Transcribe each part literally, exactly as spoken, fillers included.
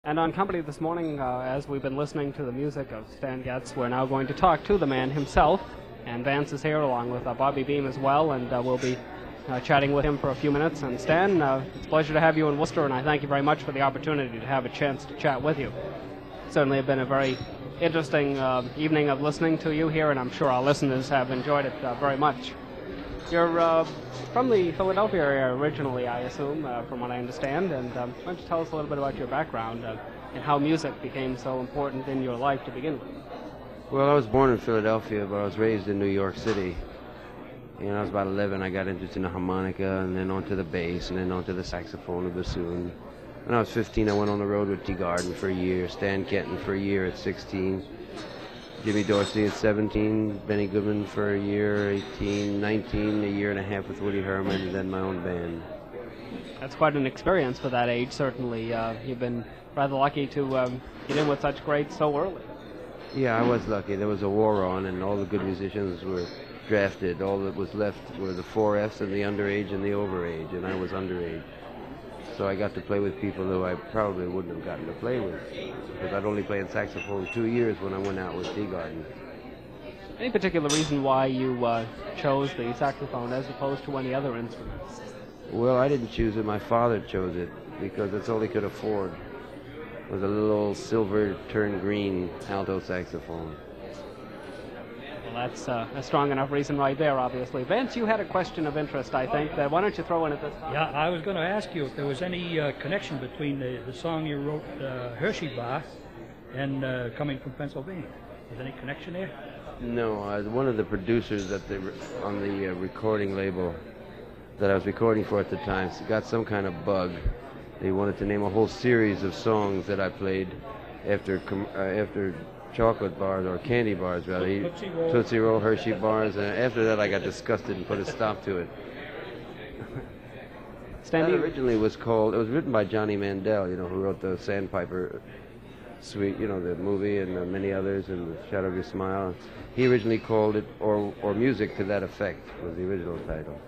And on Company this morning, uh, as we've been listening to the music of Stan Getz, we're now going to talk to the man himself. And Vance is here along with uh, Bobby Beam as well, and uh, we'll be uh, chatting with him for a few minutes. And Stan, uh, it's a pleasure to have you in Worcester, and I thank you very much for the opportunity to have a chance to chat with you. Certainly have been a very interesting uh, evening of listening to you here, and I'm sure our listeners have enjoyed it uh, very much. You're uh, from the Philadelphia area originally, I assume, uh, from what I understand, and um, why don't you tell us a little bit about your background uh, and how music became so important in your life to begin with? Well, I was born in Philadelphia, but I was raised in New York City. You know, I was about eleven, I got interested in the harmonica, and then onto the bass, and then onto the saxophone and bassoon. When I was fifteen, I went on the road with Teagarden for a year, Stan Kenton for a year at sixteen, Jimmy Dorsey at seventeen, Benny Goodman for a year, eighteen, nineteen, a year and a half with Woody Herman, and then my own band. That's quite an experience for that age, certainly. Uh, you've been rather lucky to um, get in with such greats so early. Yeah, I was lucky. There was a war on, and all the good musicians were drafted. All that was left were the four Fs and the underage and the overage, and I was underage. So I got to play with people who I probably wouldn't have gotten to play with, because I'd only played saxophone two years when I went out with Teagarden. Any particular reason why you uh, chose the saxophone as opposed to any other instruments? Well, I didn't choose it. My father chose it, because that's all he could afford, was a little old silver turned green alto saxophone. Well, that's uh, a strong enough reason right there, obviously. Vance, you had a question of interest, I think. Uh, why don't you throw in at this time? Yeah, I was going to ask you if there was any uh, connection between the, the song you wrote, uh, Hershey Bar, and uh, Coming from Pennsylvania. Is there any connection there? No, uh, one of the producers at the, on the uh, recording label that I was recording for at the time got some kind of bug. They wanted to name a whole series of songs that I played after com uh, after chocolate bars, or candy bars rather. He, Tootsie Roll. Tootsie Roll, Hershey bars, and after that I got disgusted and put a stop to it. That originally was called, it was written by Johnny Mandel, you know, who wrote the Sandpiper Suite, you know, the movie, and uh, many others, and The Shadow of Your Smile. He originally called it, or, or Music to That Effect was the original title.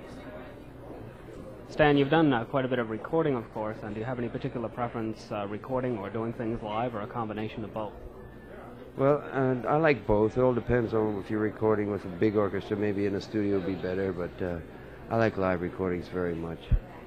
Stan, you've done uh, quite a bit of recording, of course, and do you have any particular preference, uh, recording or doing things live, or a combination of both? Well, uh, I like both. It all depends on if you're recording with a big orchestra. Maybe in a studio would be better, but uh, I like live recordings very much.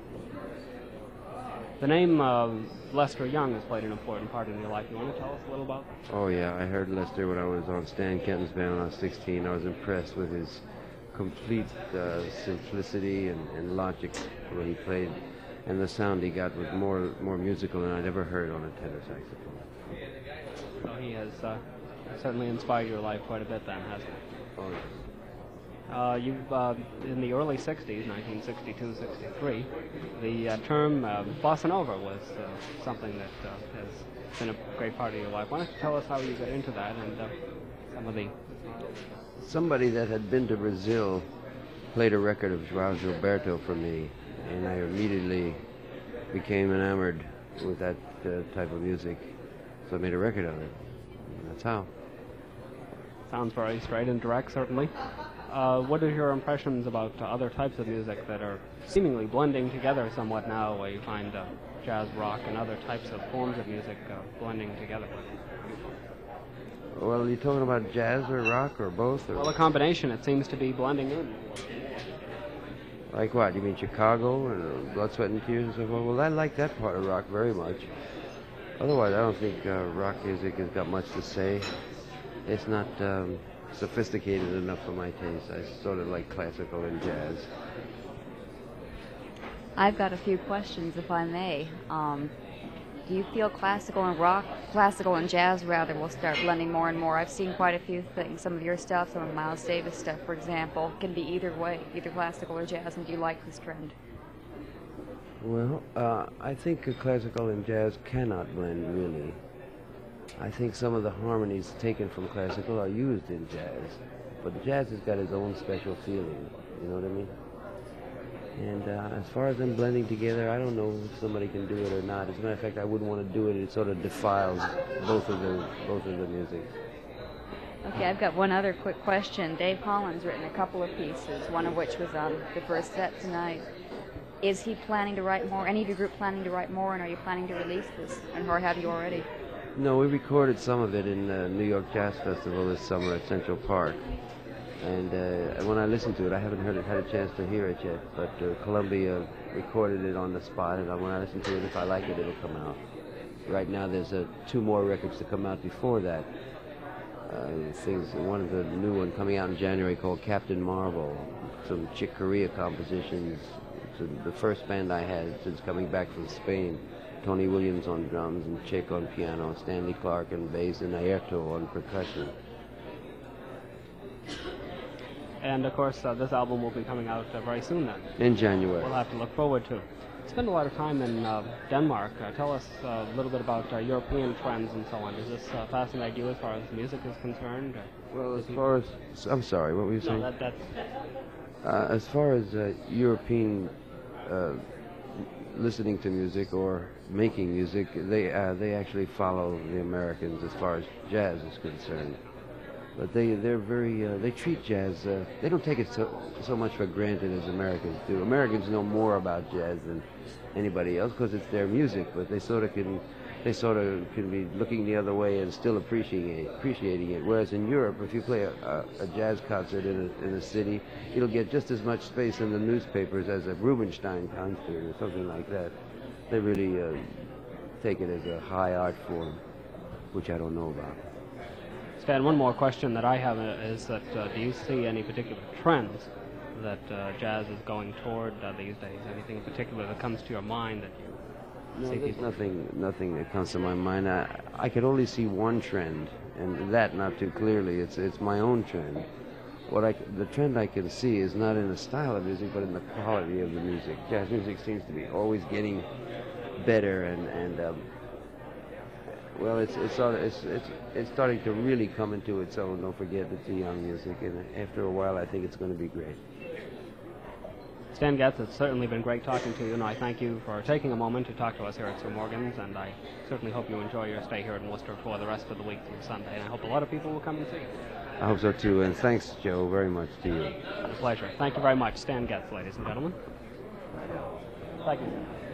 The name uh, Lester Young has played an important part in your life. You want to tell us a little about that? Oh, yeah. I heard Lester when I was on Stan Kenton's band when I was sixteen. I was impressed with his complete uh, simplicity and, and logic when he played, and the sound he got was more, more musical than I'd ever heard on a tenor saxophone. So he has uh, certainly inspired your life quite a bit then, hasn't he? Oh, yes. Uh, you've, uh, in the early sixties, nineteen sixty-two sixty-three, the uh, term uh, bossa nova was uh, something that uh, has been a great part of your life. Why don't you tell us how you got into that and uh, some of the... Somebody that had been to Brazil played a record of João Gilberto for me, and I immediately became enamored with that uh, type of music. So I made a record of it. And that's how. Sounds very straight and direct, certainly. Uh, what are your impressions about uh, other types of music that are seemingly blending together somewhat now, where you find uh, jazz, rock, and other types of forms of music uh, blending together? Well, are you talking about jazz or rock or both? Or? Well, a combination. It seems to be blending in. Like what? You mean Chicago and uh, Blood, Sweat, and Tears and so forth? Well, I like that part of rock very much. Otherwise, I don't think uh, rock music has got much to say. It's not um, sophisticated enough for my taste. I sort of like classical and jazz. I've got a few questions, if I may. Um, do you feel classical and rock, classical and jazz, rather, will start blending more and more? I've seen quite a few things. Some of your stuff, some of Miles Davis stuff, for example, can be either way, either classical or jazz. And do you like this trend? Well, uh, I think uh, classical and jazz cannot blend, really. I think some of the harmonies taken from classical are used in jazz, but jazz has got its own special feeling, you know what I mean? And uh, as far as them blending together, I don't know if somebody can do it or not. As a matter of fact, I wouldn't want to do it. It sort of defiles both of the both of the music. Okay, I've got one other quick question. Dave Holland's written a couple of pieces, one of which was on the first set tonight. is he planning to write more? Any of your group planning to write more, and are you planning to release this? And or have you already? No, we recorded some of it in the New York Jazz Festival this summer at Central Park. And uh, when I listened to it, I haven't heard it, had a chance to hear it yet, but uh, Columbia recorded it on the spot, and when I listen to it, if I like it, it'll come out. Right now, there's uh, two more records to come out before that. Uh, things, one of the new one coming out in January called Captain Marvel, some Chick Corea compositions. It's the first band I had since coming back from Spain. Tony Williams on drums and Chick on piano, Stanley Clark on bass, and Airto on percussion. And of course, uh, this album will be coming out uh, very soon then. In January. We'll have to look forward to. Spend a lot of time in uh, Denmark. Uh, tell us uh, a little bit about uh, European trends and so on. Does this uh, fascinate you as far as music is concerned? Or Well, as far as I'm sorry, what were you saying? no, that, that's Uh, as far as uh, European uh, listening to music or making music, they uh, they actually follow the Americans as far as jazz is concerned. But they they're very uh, they treat jazz. Uh, they don't take it so so much for granted as Americans do. Americans know more about jazz than anybody else because it's their music. But they sort of can they sort of can be looking the other way and still appreciating it, appreciating it. Whereas in Europe, if you play a, a, a jazz concert in a, in a city, it'll get just as much space in the newspapers as a Rubinstein concert or something like that. They really uh, take it as a high art form, which I don't know about. Stan, one more question that I have uh, is that uh, do you see any particular trends that uh, jazz is going toward uh, these days? Anything in particular that comes to your mind that you No, see there's people? nothing, nothing that comes to my mind. I, I could only see one trend, and that not too clearly. It's it's my own trend. What I, the trend I can see is not in the style of music, but in the quality of the music. Jazz music seems to be always getting better, and and um, well, it's it's sort of, it's it's it's starting to really come into its own. Don't forget, it's a young music, and after a while, I think it's going to be great. Stan Getz, it's certainly been great talking to you, and I thank you for taking a moment to talk to us here at Sir Morgan's, and I certainly hope you enjoy your stay here in Worcester for the rest of the week through Sunday, and I hope a lot of people will come and see you. I hope so too, and thanks, Joe, very much to you. A pleasure. Thank you very much. Stan Getz, ladies and gentlemen. Thank you.